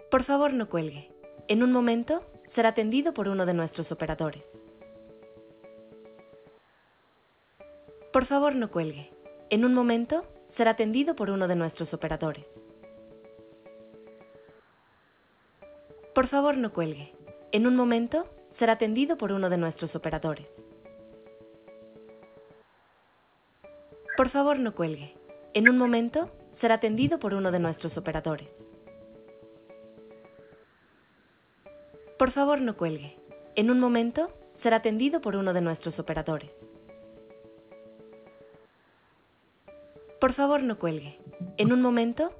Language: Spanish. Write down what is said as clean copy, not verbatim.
Por favor, no cuelgue. En un momento será atendido por uno de nuestros operadores. Por favor, no cuelgue. En un momento será atendido por uno de nuestros operadores. Por favor, no cuelgue. En un momento será atendido por uno de nuestros operadores. Por favor, no cuelgue. En un momento será atendido por uno de nuestros operadores. Por favor, no cuelgue. En un momento será atendido por uno de nuestros operadores. Por favor, no cuelgue. En un momento